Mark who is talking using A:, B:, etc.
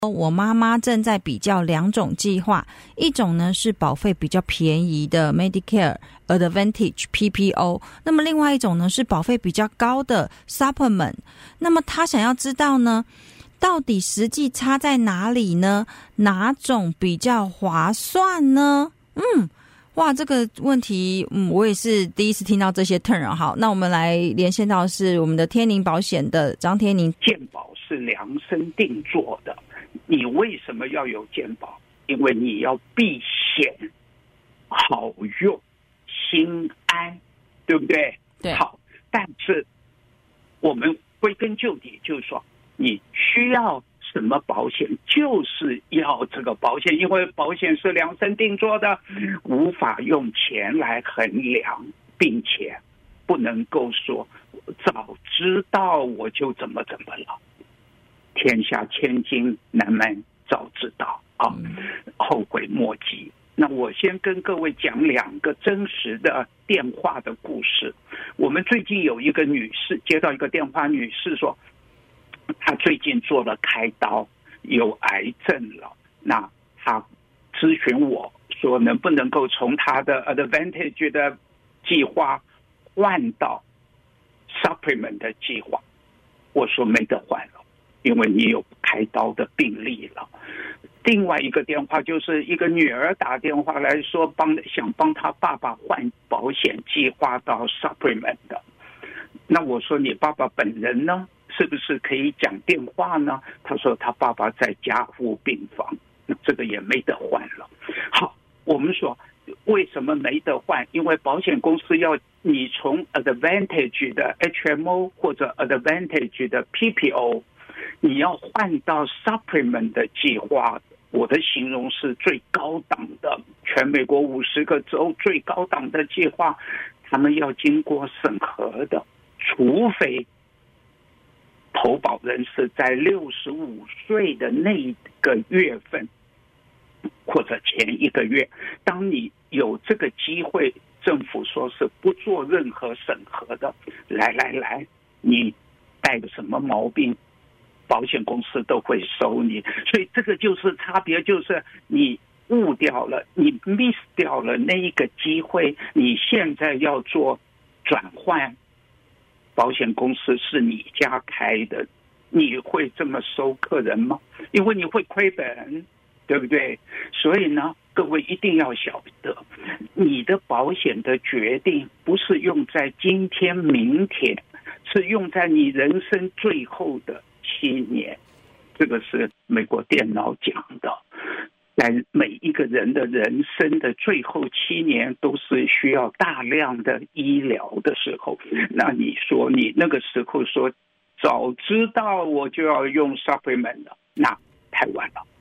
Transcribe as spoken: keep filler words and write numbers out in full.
A: 我妈妈正在比较两种计划，一种呢是保费比较便宜的 Medicare Advantage P P O， 那么另外一种呢是保费比较高的 Supplement。 那么她想要知道呢，到底实际差在哪里呢？哪种比较划算呢？嗯，哇，这个问题，嗯，我也是第一次听到这些 term。 好，那我们来连线到是我们的天宁保险的张天宁。
B: 健保是量身定做的，你为什么要有健保？因为你要避险、好用、心安，对不对？
A: 对。
B: 好，但是我们归根究底就是说，你需要什么保险，就是要这个保险，因为保险是量身定做的，无法用钱来衡量，并且不能够说早知道我就怎么怎么了。天下千金难买早知道啊，后悔莫及。那我先跟各位讲两个真实的电话的故事。我们最近有一个女士接到一个电话，女士说她最近做了开刀，有癌症了。那她咨询我说能不能够从她的 Advantage 的计划换到 Supplement 的计划。我说没得换了，因为你有开刀的病例了。另外一个电话就是一个女儿打电话来说帮想帮她爸爸换保险计划到 Supplement 的。那我说你爸爸本人呢，是不是可以讲电话呢？他说他爸爸在加护病房，那这个也没得换了。好，我们说为什么没得换？因为保险公司要你从 Advantage 的 H M O 或者 Advantage 的 P P O， 你要换到 Supplement 的计划。我的形容是最高档的，全美国五十个州最高档的计划，他们要经过审核的，除非投保人是在六十五岁的那个月份或者前一个月。当你有这个机会，政府说是不做任何审核的，来来来，你带着什么毛病，保险公司都会收你。所以这个就是差别，就是你误掉了，你 miss 掉了那一个机会。你现在要做转换，保险公司是你家开的，你会这么收客人吗？因为你会亏本，对不对？所以呢，各位一定要晓得，你的保险的决定不是用在今天明天，是用在你人生最后的七年。这个是美国电脑讲的，在每一个人的人生的最后七年都是需要大量的医疗的时候。那你说你那个时候说早知道我就要用 Supplement 了，那太晚了。